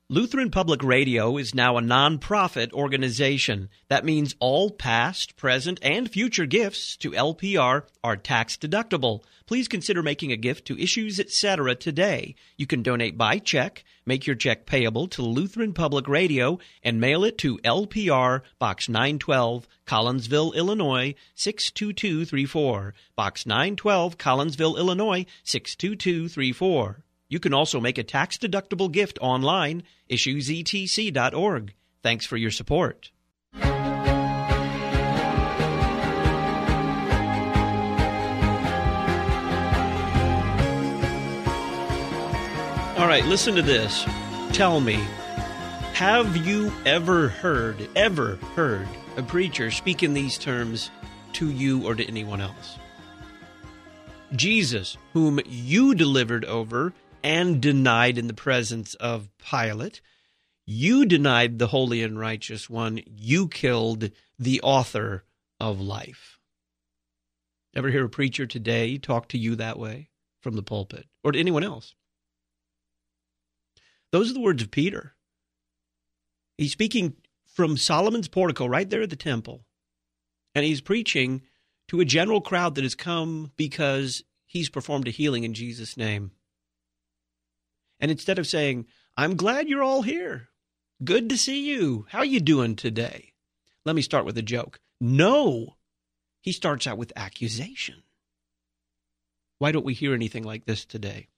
Lutheran Public Radio is now a nonprofit organization. That means all past, present, and future gifts to LPR are tax deductible. Please consider making a gift to Issues Etc. today. You can donate by check, make your check payable to Lutheran Public Radio, and mail it to LPR, Box 912, Collinsville, Illinois, 62234. Box 912, Collinsville, Illinois, 62234. You can also make a tax-deductible gift online, issuesetc.org. Thanks for your support. All right, listen to this. Tell me, have you ever heard a preacher speak in these terms to you or to anyone else? Jesus, whom you delivered over and denied in the presence of Pilate. You denied the Holy and Righteous One. You killed the author of life. Ever hear a preacher today talk to you that way from the pulpit or to anyone else? Those are the words of Peter. He's speaking from Solomon's portico right there at the temple, and he's preaching to a general crowd that has come because he's performed a healing in Jesus' name. And instead of saying, I'm glad you're all here. Good to see you. How you doing today? Let me start with a joke. No. He starts out with accusation. Why don't we hear anything like this today?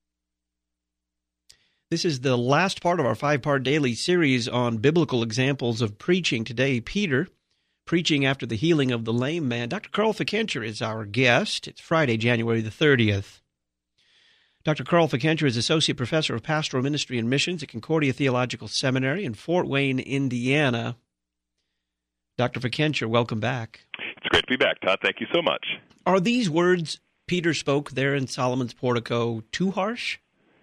This is the last part of our 5-part daily series on biblical examples of preaching. Today, Peter, preaching after the healing of the lame man. Dr. Carl Fickenscher is our guest. It's Friday, January the 30th. Dr. Carl Fickenscher is Associate Professor of Pastoral Ministry and Missions at Concordia Theological Seminary in Fort Wayne, Indiana. Dr. Fickenscher, welcome back. It's great to be back, Todd. Thank you so much. Are these words Peter spoke there in Solomon's portico too harsh?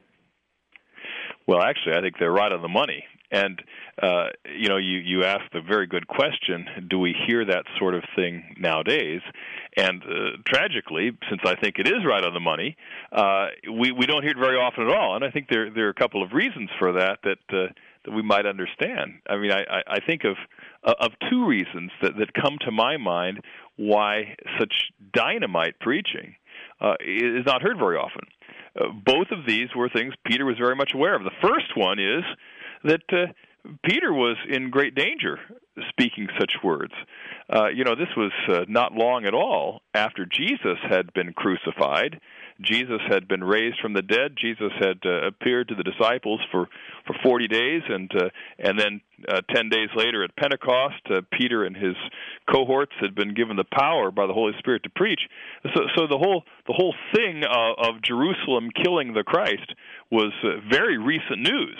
Well, actually, I think they're right on the money. And, you asked a very good question. Do we hear that sort of thing nowadays? And tragically, since I think it is right on the money, we don't hear it very often at all. And I think there are a couple of reasons for that we might understand. I mean, I think of two reasons that come to my mind why such dynamite preaching is not heard very often. Both of these were things Peter was very much aware of. The first one is that Peter was in great danger speaking such words. This was not long at all after Jesus had been crucified. Jesus had been raised from the dead. Jesus had appeared to the disciples for 40 days, and then 10 days later at Pentecost, Peter and his cohorts had been given the power by the Holy Spirit to preach. So the whole thing of Jerusalem killing the Christ was very recent news.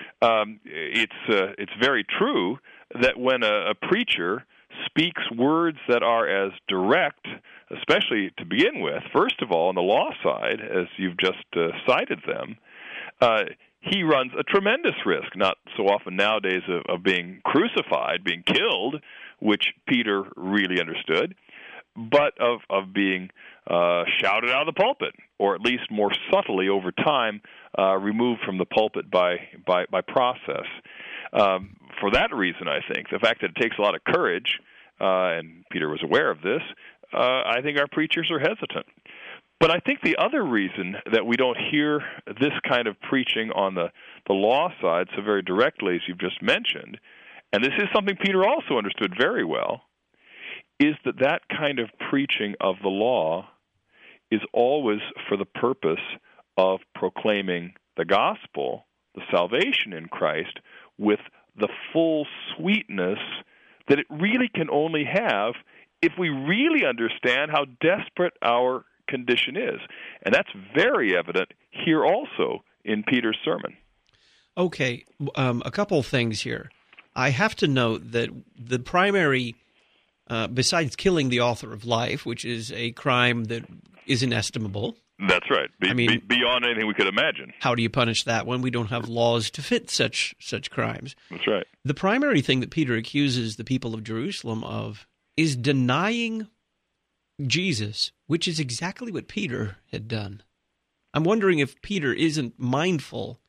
It's very true that when a preacher speaks words that are as direct, especially to begin with, first of all, on the law side, as you've just cited them, he runs a tremendous risk, not so often nowadays of being crucified, being killed, which Peter really understood, but of being shouted out of the pulpit, or at least more subtly over time, removed from the pulpit by process. For that reason, I think, the fact that it takes a lot of courage, and Peter was aware of this, I think our preachers are hesitant. But I think the other reason that we don't hear this kind of preaching on the law side so very directly, as you've just mentioned, and this is something Peter also understood very well, is that kind of preaching of the law is always for the purpose of proclaiming the gospel, the salvation in Christ, with the full sweetness that it really can only have if we really understand how desperate our condition is. And that's very evident here also in Peter's sermon. Okay, a couple of things here. I have to note that the primary, besides killing the author of life, which is a crime that is inestimable. That's right. Beyond anything we could imagine. How do you punish that when we don't have laws to fit such crimes? That's right. The primary thing that Peter accuses the people of Jerusalem of is denying Jesus, which is exactly what Peter had done. I'm wondering if Peter isn't mindful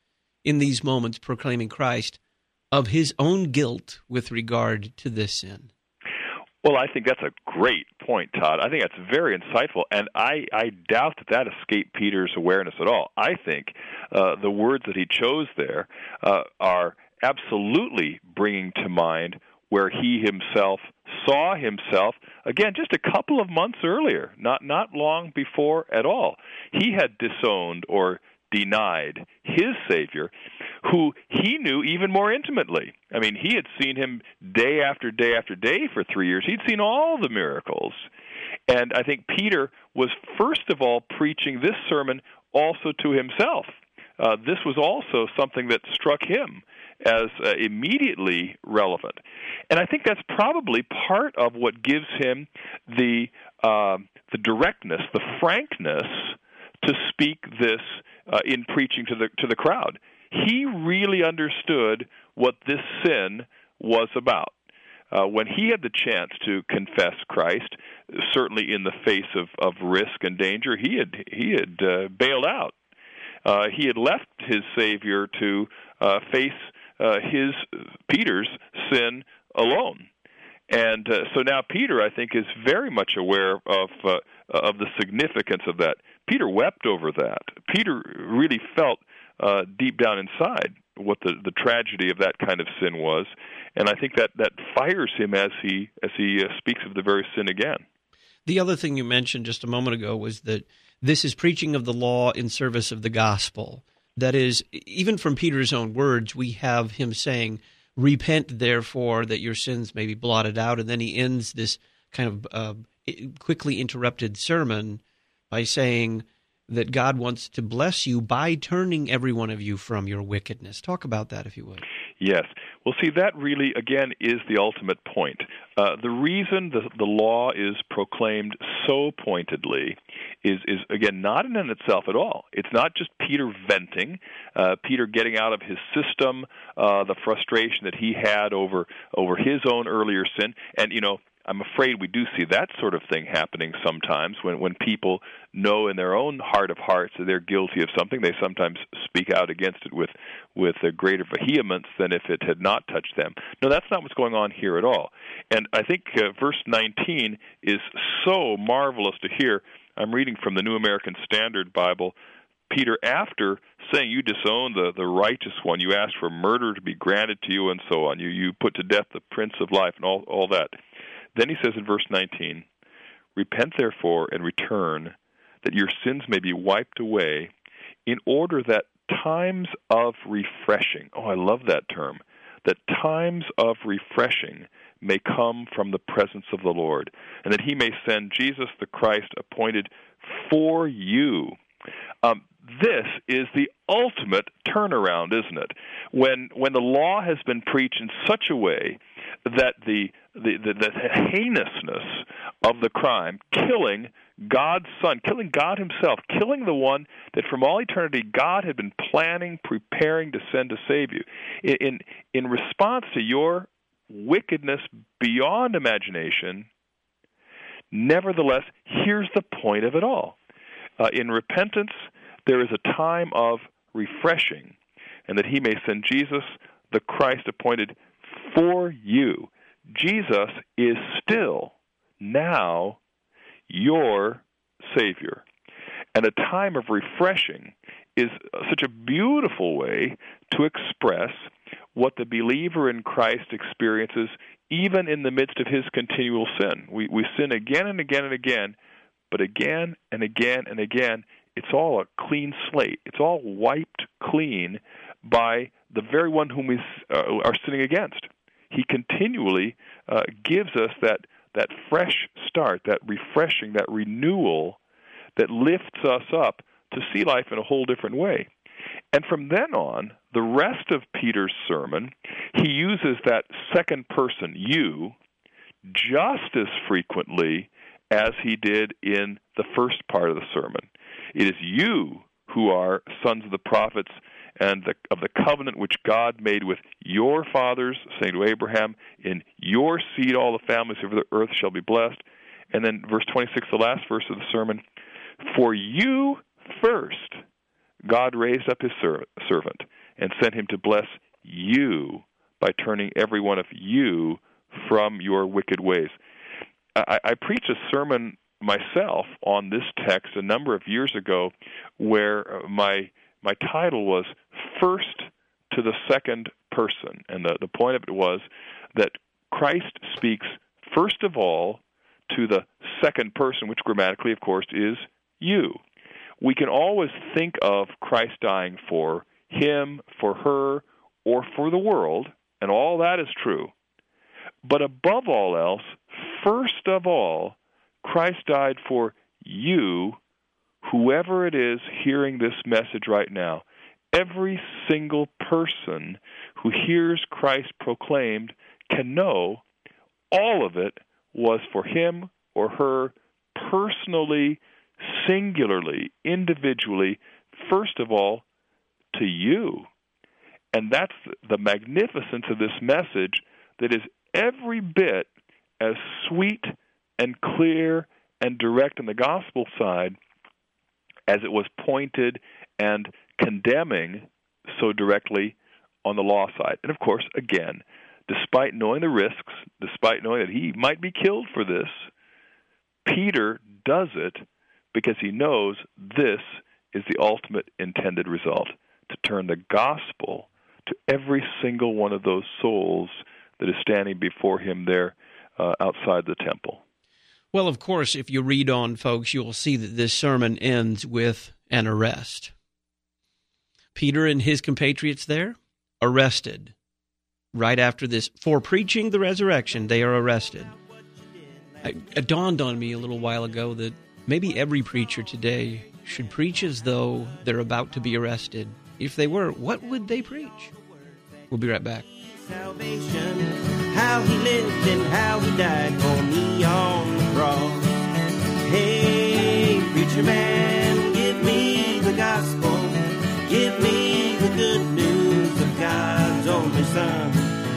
in these moments proclaiming Christ of his own guilt with regard to this sin? Well, I think that's a great point, Todd. I think that's very insightful, and I doubt that escaped Peter's awareness at all. I think the words that he chose there are absolutely bringing to mind where he himself saw himself, again, just a couple of months earlier, not long before at all. He had disowned or denied his Savior, who he knew even more intimately. I mean, he had seen him day after day after day for 3 years. He'd seen all the miracles. And I think Peter was, first of all, preaching this sermon also to himself. This was also something that struck him as immediately relevant. And I think that's probably part of what gives him the directness, the frankness to speak this in preaching to the crowd. He really understood what this sin was about. When he had the chance to confess Christ, certainly in the face of risk and danger, he had bailed out. He had left his Savior to face Peter's sin alone. And so now Peter, I think, is very much aware of the significance of that. Peter wept over that. Peter really felt deep down inside what the tragedy of that kind of sin was, and I think that fires him as he speaks of the very sin again. The other thing you mentioned just a moment ago was that this is preaching of the law in service of the gospel. That is, even from Peter's own words, we have him saying, "Repent, therefore, that your sins may be blotted out." And then he ends this kind of quickly interrupted sermon by saying that God wants to bless you by turning every one of you from your wickedness. Talk about that, if you would. Yes. Well, see, that really, again, is the ultimate point. The reason the law is proclaimed so pointedly is again, not in itself at all. It's not just Peter venting, Peter getting out of his system the frustration that he had over his own earlier sin. And, I'm afraid we do see that sort of thing happening sometimes when people know in their own heart of hearts that they're guilty of something. They sometimes speak out against it with a greater vehemence than if it had not touched them. No, that's not what's going on here at all. And I think verse 19 is so marvelous to hear. I'm reading from the New American Standard Bible. Peter, after saying you disown the righteous one, you ask for murder to be granted to you and so on. You put to death the Prince of Life and all that. Then he says in verse 19, "Repent therefore and return, that your sins may be wiped away, in order that times of refreshing," I love that term, "that times of refreshing may come from the presence of the Lord, and that he may send Jesus the Christ appointed for you." This is the ultimate turnaround, isn't it? When the law has been preached in such a way that the heinousness of the crime, killing God's Son, killing God himself, killing the one that from all eternity God had been planning, preparing to send to save you. In response to your wickedness beyond imagination, nevertheless, here's the point of it all. In repentance, there is a time of refreshing, and that he may send Jesus, the Christ appointed for you. Jesus is still now your Savior. And a time of refreshing is such a beautiful way to express what the believer in Christ experiences even in the midst of his continual sin. We sin again and again and again, but again and again and again, it's all a clean slate. It's all wiped clean by the very one whom we are sinning against. He continually gives us that fresh start, that refreshing, that renewal that lifts us up to see life in a whole different way. And from then on, the rest of Peter's sermon, he uses that second person, you, just as frequently as he did in the first part of the sermon. It is you who are sons of the prophets and of the covenant which God made with your fathers, saying to Abraham, in your seed all the families of the earth shall be blessed. And then verse 26, the last verse of the sermon, for you first God raised up his servant, and sent him to bless you by turning every one of you from your wicked ways. I preached a sermon myself on this text a number of years ago where my title was First to the Second Person. And the point of it was that Christ speaks first of all to the second person, which grammatically, of course, is you. We can always think of Christ dying for him, for her, or for the world, and all that is true. But above all else, first of all, Christ died for you, whoever it is hearing this message right now. Every single person who hears Christ proclaimed can know all of it was for him or her personally, singularly, individually, first of all, to you. And that's the magnificence of this message that is every bit as sweet and clear and direct on the gospel side as it was pointed and condemning so directly on the law side. And of course, again, despite knowing the risks, despite knowing that he might be killed for this, Peter does it because he knows this is the ultimate intended result, to turn the gospel to every single one of those souls that is standing before him there outside the temple. Well, of course, if you read on, folks, you'll see that this sermon ends with an arrest. Peter and his compatriots there, arrested. Right after this, for preaching the resurrection, they are arrested. It dawned on me a little while ago that maybe every preacher today should preach as though they're about to be arrested. If they were, what would they preach? We'll be right back. Salvation, how he lived and how he died for me on the cross. Hey, preacher man, give me the gospel. Give me the good news of God's only Son.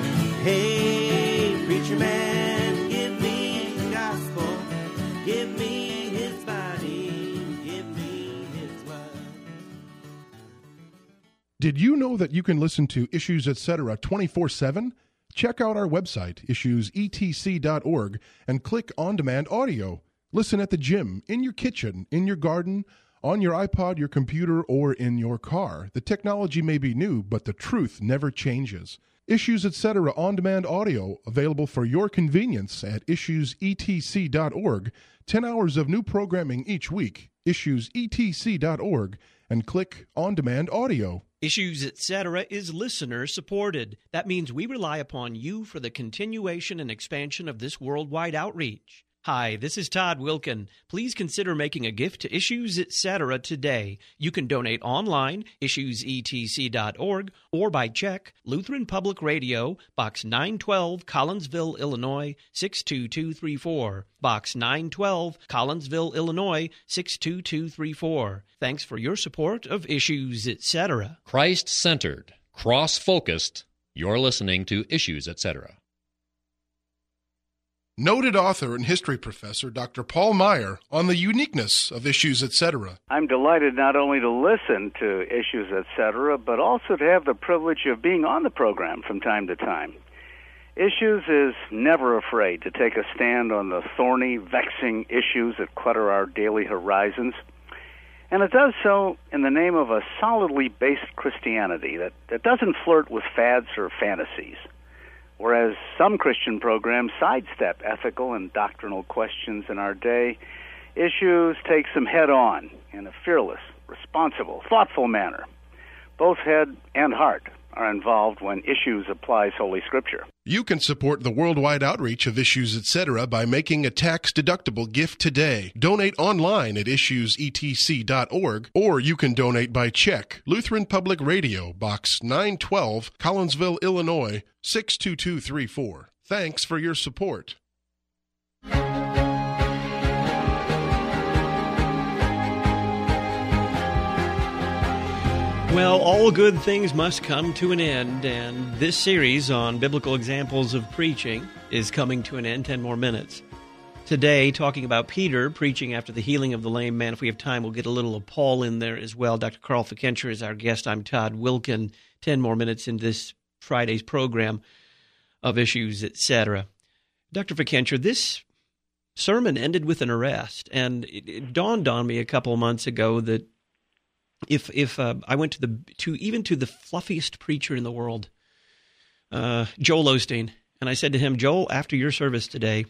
Hey, preacher man, give me the gospel. Give me his body. Give me his blood. Did you know that you can listen to Issues Etc. 24/7? Check out our website, issuesetc.org, and click On Demand Audio. Listen at the gym, in your kitchen, in your garden, on your iPod, your computer, or in your car. The technology may be new, but the truth never changes. Issues Etc. On Demand Audio, available for your convenience at issuesetc.org. 10 hours of new programming each week. Issuesetc.org, and click On Demand Audio. Issues Etc. is listener-supported. That means we rely upon you for the continuation and expansion of this worldwide outreach. Hi, this is Todd Wilkin. Please consider making a gift to Issues Etc. today. You can donate online, issuesetc.org, or by check, Lutheran Public Radio, Box 912, Collinsville, Illinois, 62234. Box 912, Collinsville, Illinois, 62234. Thanks for your support of Issues Etc. Christ-centered, cross-focused, you're listening to Issues Etc. Noted author and history professor Dr. Paul Meyer on the uniqueness of Issues Etc. I'm delighted not only to listen to Issues Etc., but also to have the privilege of being on the program from time to time. Issues is never afraid to take a stand on the thorny, vexing issues that clutter our daily horizons. And it does so in the name of a solidly based Christianity that doesn't flirt with fads or fantasies. Whereas some Christian programs sidestep ethical and doctrinal questions in our day, Issues takes them head-on in a fearless, responsible, thoughtful manner. Both head and heart are involved when Issues applies Holy Scripture. You can support the worldwide outreach of Issues Etc. by making a tax-deductible gift today. Donate online at issuesetc.org, or you can donate by check. Lutheran Public Radio, Box 912, Collinsville, Illinois, 62234. Thanks for your support. Well, all good things must come to an end, and this series on biblical examples of preaching is coming to an end. 10 more minutes. Today, talking about Peter preaching after the healing of the lame man. If we have time, we'll get a little of Paul in there as well. Dr. Carl Fikencher is our guest. I'm Todd Wilkin. 10 more minutes in this Friday's program of Issues, Etc. Dr. Fickenscher, this sermon ended with an arrest, and it dawned on me a couple of months ago that if I went to the fluffiest preacher in the world, Joel Osteen, and I said to him, Joel, after your service today,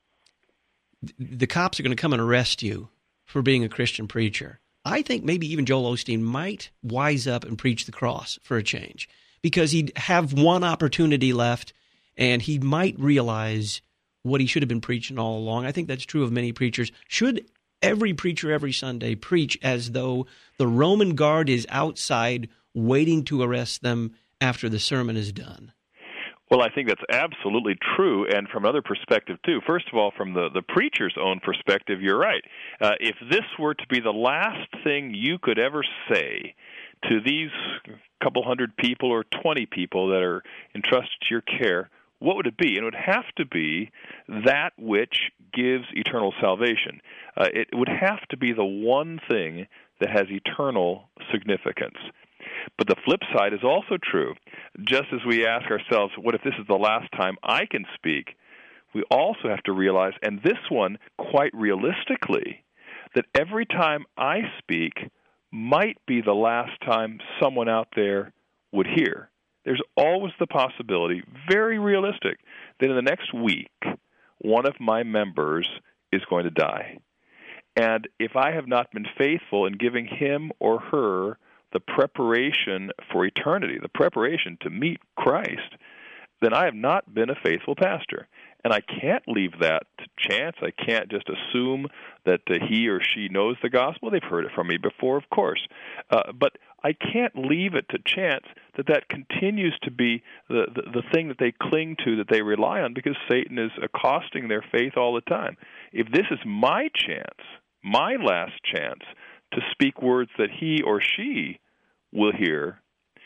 the cops are going to come and arrest you for being a Christian preacher. I think maybe even Joel Osteen might wise up and preach the cross for a change, because he'd have one opportunity left, and he might realize what he should have been preaching all along. I think that's true of many preachers. Should every preacher every Sunday preach as though the Roman guard is outside waiting to arrest them after the sermon is done? Well, I think that's absolutely true, and from another perspective, too. First of all, from the preacher's own perspective, you're right. If this were to be the last thing you could ever say to these couple hundred people or 20 people that are entrusted to your care, what would it be? And it would have to be that which gives eternal salvation. It would have to be the one thing that has eternal significance. But the flip side is also true. Just as we ask ourselves, what if this is the last time I can speak? We also have to realize, and this one quite realistically, that every time I speak might be the last time someone out there would hear. There's always the possibility, very realistic, that in the next week, one of my members is going to die. And if I have not been faithful in giving him or her the preparation for eternity, the preparation to meet Christ, then I have not been a faithful pastor. And I can't leave that to chance. I can't just assume that he or she knows the gospel. They've heard it from me before, of course. But I can't leave it to chance that continues to be the thing that they cling to, that they rely on, because Satan is accosting their faith all the time. If this is my chance, my last chance, to speak words that he or she will hear,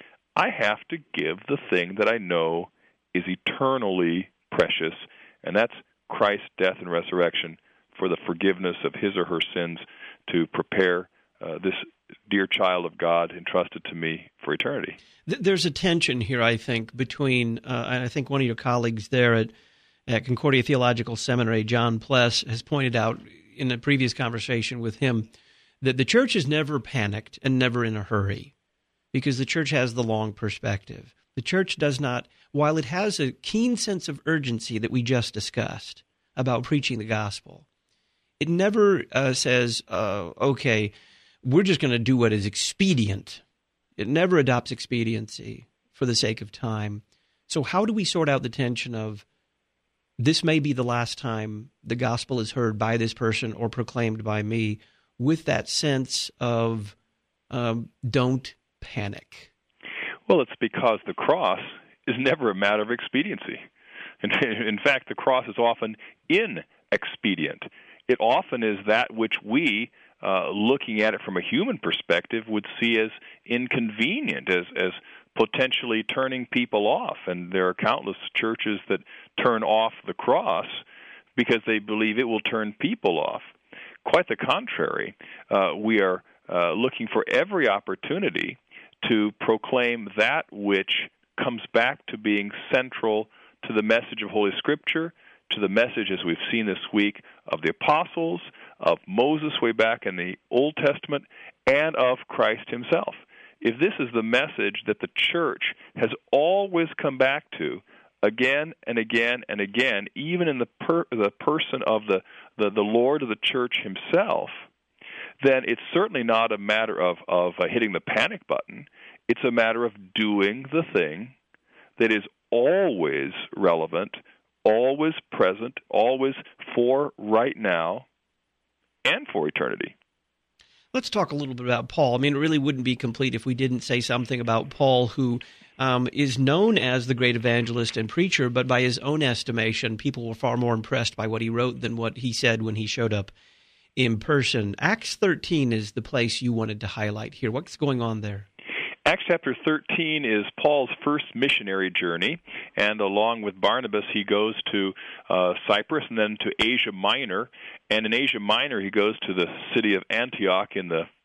I have to give the thing that I know is eternally precious, and that's Christ's death and resurrection for the forgiveness of his or her sins, to prepare this dear child of God entrusted to me for eternity. There's a tension here, I think, between, I think one of your colleagues there at Concordia Theological Seminary, John Pless, has pointed out in a previous conversation with him that the church is never panicked and never in a hurry, because the church has the long perspective. The church does not, while it has a keen sense of urgency that we just discussed about preaching the gospel, it never says, okay, we're just going to do what is expedient. It never adopts expediency for the sake of time. So how do we sort out the tension of this may be the last time the gospel is heard by this person or proclaimed by me, with that sense of don't panic? Well, it's because the cross is never a matter of expediency. In fact, the cross is often inexpedient. It often is that which we, looking at it from a human perspective, would see as inconvenient, as potentially turning people off. And there are countless churches that turn off the cross because they believe it will turn people off. Quite the contrary. We are looking for every opportunity to proclaim that which comes back to being central to the message of Holy Scripture, to the message, as we've seen this week, of the apostles, of Moses way back in the Old Testament, and of Christ himself. If this is the message that the church has always come back to again and again and again, even in the person of the Lord of the church himself, then it's certainly not a matter of hitting the panic button. It's a matter of doing the thing that is always relevant, always present, always for right now and for eternity. Let's talk a little bit about Paul. I mean, it really wouldn't be complete if we didn't say something about Paul, who is known as the great evangelist and preacher, but by his own estimation, people were far more impressed by what he wrote than what he said when he showed up in person. Acts 13 is the place you wanted to highlight here. What's going on there? Acts chapter 13 is Paul's first missionary journey, and along with Barnabas, he goes to Cyprus and then to Asia Minor. And in Asia Minor, he goes to the city of Antioch in the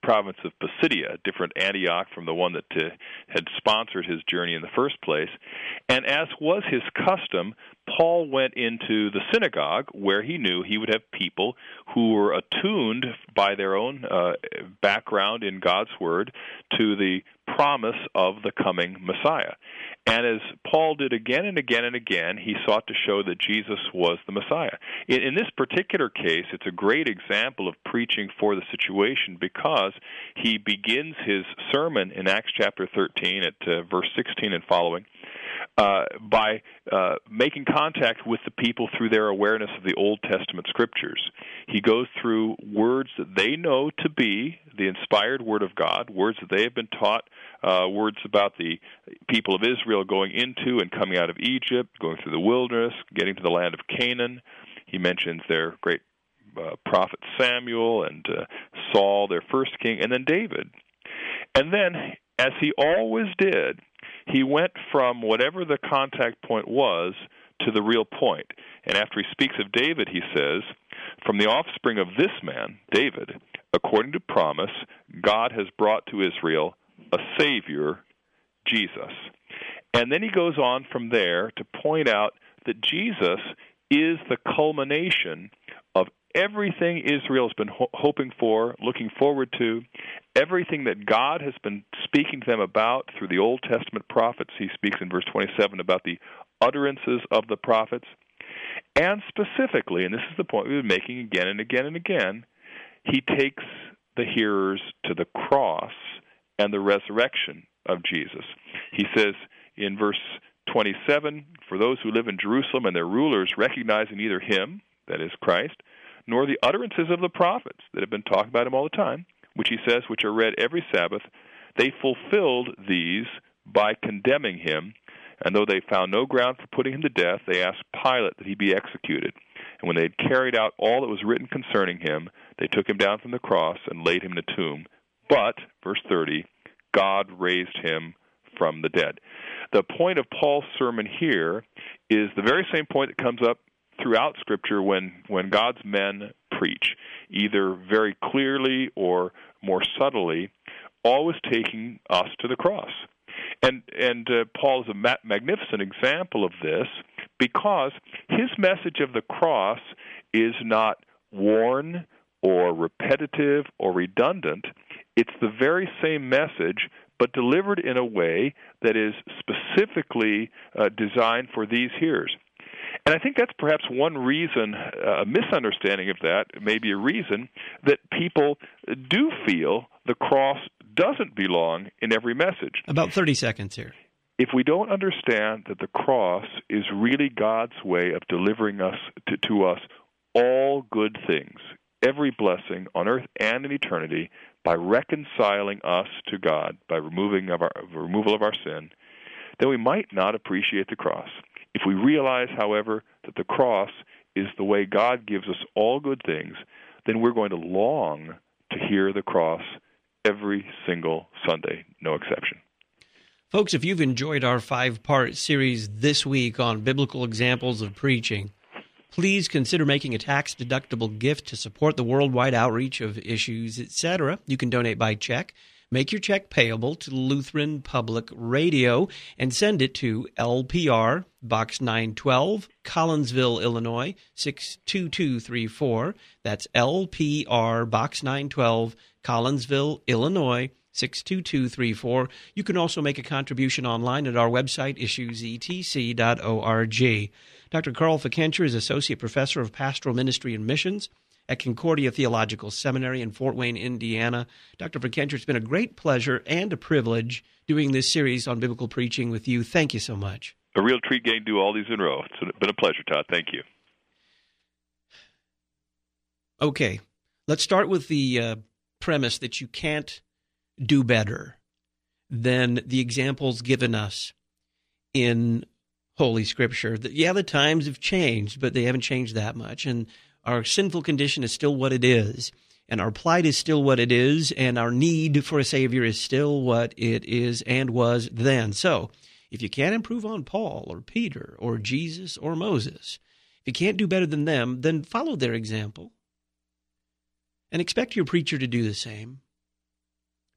province of Pisidia, a different Antioch from the one that had sponsored his journey in the first place. And as was his custom, Paul went into the synagogue where he knew he would have people who were attuned by their own background in God's Word to the promise of the coming Messiah. And as Paul did again and again and again, he sought to show that Jesus was the Messiah. In this particular case, it's a great example of preaching for the situation because he begins his sermon in Acts chapter 13 at verse 16 and following by making contact with the people through their awareness of the Old Testament Scriptures. He goes through words that they know to be the inspired Word of God, words that they have been taught, words about the people of Israel going into and coming out of Egypt, going through the wilderness, getting to the land of Canaan. He mentions their great prophet Samuel and Saul, their first king, and then David. And then, as he always did, he went from whatever the contact point was to the real point. And after he speaks of David, he says, "From the offspring of this man, David, according to promise, God has brought to Israel a Savior, Jesus." And then he goes on from there to point out that Jesus is the culmination of everything Israel has been hoping for, looking forward to, everything that God has been speaking to them about through the Old Testament prophets. He speaks in verse 27 about the utterances of the prophets. And specifically, and this is the point we've been making again and again and again, he takes the hearers to the cross and the resurrection of Jesus. He says in verse 27, "For those who live in Jerusalem and their rulers recognize neither him," that is Christ, "nor the utterances of the prophets," that have been talking about him all the time, which he says, "which are read every Sabbath, they fulfilled these by condemning him, and though they found no ground for putting him to death, they asked Pilate that he be executed. And when they had carried out all that was written concerning him, they took him down from the cross and laid him in a tomb. But," verse 30, "God raised him from the dead." The point of Paul's sermon here is the very same point that comes up throughout Scripture when God's men preach, either very clearly or more subtly, always taking us to the cross. And Paul is a magnificent example of this because his message of the cross is not worn or repetitive or redundant. It's the very same message, but delivered in a way that is specifically designed for these hearers. And I think that's perhaps one reason, a misunderstanding of that, maybe a reason, that people do feel the cross doesn't belong in every message. About 30 seconds here. If we don't understand that the cross is really God's way of delivering us to us all good things, every blessing on earth and in eternity, by reconciling us to God, by removal of our sin, then we might not appreciate the cross. If we realize, however, that the cross is the way God gives us all good things, then we're going to long to hear the cross every single Sunday, no exception. Folks, if you've enjoyed our 5-part series this week on biblical examples of preaching, please consider making a tax-deductible gift to support the worldwide outreach of Issues, etc. You can donate by check. Make your check payable to Lutheran Public Radio and send it to LPR, Box 912, Collinsville, Illinois, 62234. That's LPR, Box 912, Collinsville, Illinois, 62234. You can also make a contribution online at our website, issuesetc.org. Dr. Carl Fickenscher is Associate Professor of Pastoral Ministry and Missions at Concordia Theological Seminary in Fort Wayne, Indiana. Dr. Fickenscher, it's been a great pleasure and a privilege doing this series on biblical preaching with you. Thank you so much. A real treat getting to do all these in a row. It's been a pleasure, Todd. Thank you. Okay, let's start with the premise that you can't do better than the examples given us in Holy Scripture. The times have changed, but they haven't changed that much. And our sinful condition is still what it is, and our plight is still what it is, and our need for a Savior is still what it is and was then. So, if you can't improve on Paul or Peter or Jesus or Moses, if you can't do better than them, then follow their example and expect your preacher to do the same.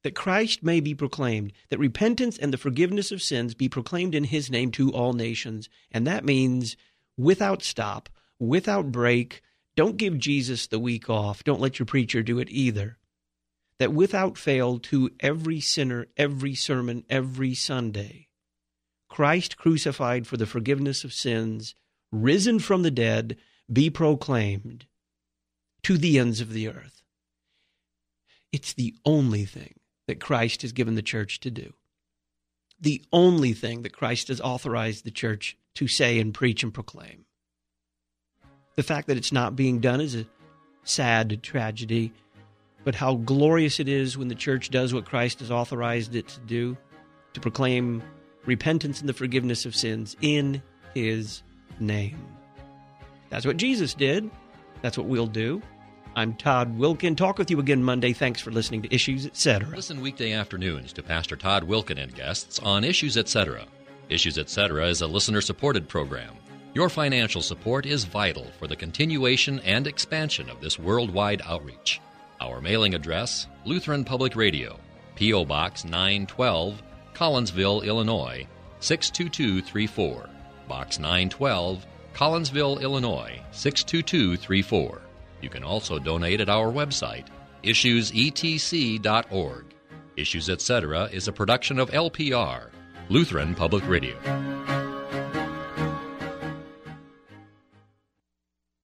that Christ may be proclaimed, that repentance and the forgiveness of sins be proclaimed in his name to all nations. And that means without stop, without break. Don't give Jesus the week off. Don't let your preacher do it either. That without fail, to every sinner, every sermon, every Sunday, Christ crucified for the forgiveness of sins, risen from the dead, be proclaimed to the ends of the earth. It's the only thing that Christ has given the church to do. The only thing that Christ has authorized the church to say and preach and proclaim. The fact that it's not being done is a sad tragedy, but how glorious it is when the church does what Christ has authorized it to do, to proclaim repentance and the forgiveness of sins in his name. That's what Jesus did. That's what we'll do. I'm Todd Wilkin. Talk with you again Monday. Thanks for listening to Issues, Etc. Listen weekday afternoons to Pastor Todd Wilkin and guests on Issues, Etc. Issues, Etc. is a listener-supported program. Your financial support is vital for the continuation and expansion of this worldwide outreach. Our mailing address, Lutheran Public Radio, P.O. Box 912, Collinsville, Illinois, 62234. Box 912, Collinsville, Illinois, 62234. You can also donate at our website, issuesetc.org. Issues, Etc. is a production of LPR, Lutheran Public Radio.